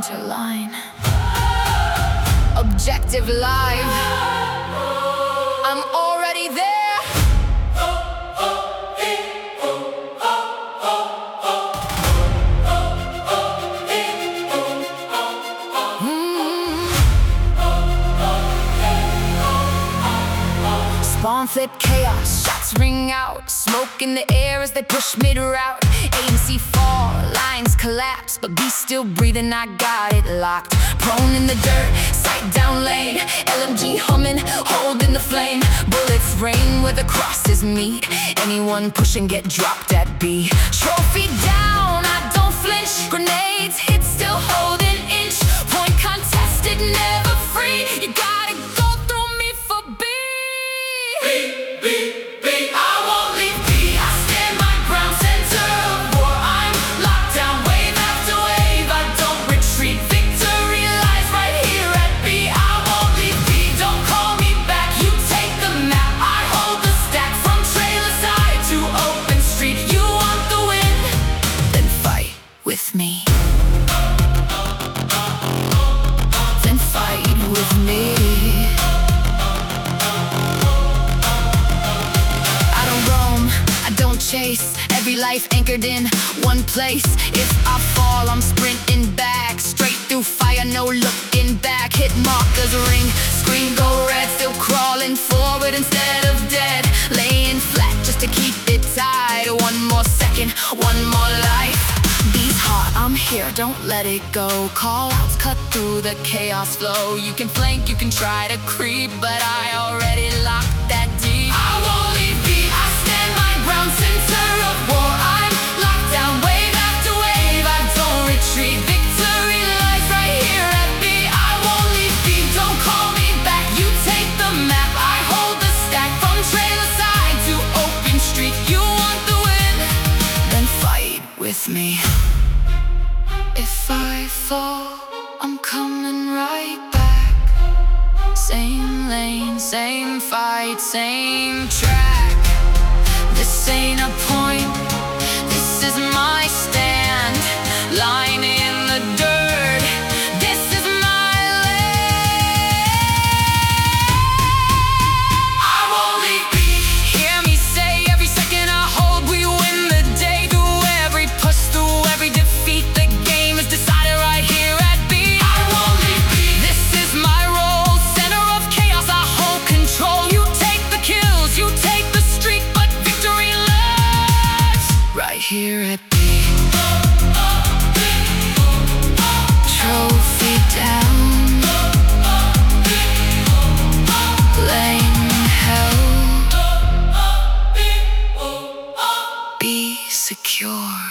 center line. Objective live, I'm already there. Spawn flip chaos, shots ring out. Smoke in the air as they push mid-route. ANC fall, lines collapse, but be still breathing, I got it locked. Prone in the dirt, sight down lane. LMG humming, holding the flame. Bullets rain where the crosses meet. Anyone pushing get dropped at B. Trophy down, I don't flinch. Grenades hit, still holding inch. Point contested, never free. You gotta go through me for B. I won't leave B. I stand my ground, center of war. I'm locked down, wave after wave. I don't retreat. Victory lies right here at B. I won't leave B. Don't call me back. You take the map. I hold the stack from trailer side to open street. You want the win? Then fight with me. Then fight with me. Chase every life anchored in one place. If I fall, I'm sprinting back, straight through fire, no looking back. Hit markers ring, screen go red, still crawling forward instead of dead. Laying flat just to keep it tied. One more second, one more life. Beats hot, I'm here, don't let it go. Call outs cut through the chaos flow. You can flank, you can try to creep, but I already locked that deep. I won't leave B. I stand my ground, center of war. I'm locked down, wave after wave. I don't retreat. Victory lies right here at B. I won't leave B. Don't call me back. You take the map. I hold the stack from trailer side to open street. You want the win? Then fight with me. If I fall, I'm coming right back. Same lane, same fight, same track. This ain't a point, this is my stand. Lying in the dirt, this is my land. I won't leave B. Hear me say, every second I hold, we win the day. Through every push, through every defeat, the game is decided right here at B. I won't leave B. This is my role, center of chaos, I hold control. You take the kills, you take the streak, but victory lies right here at B. Trophy down, lane held, be secure.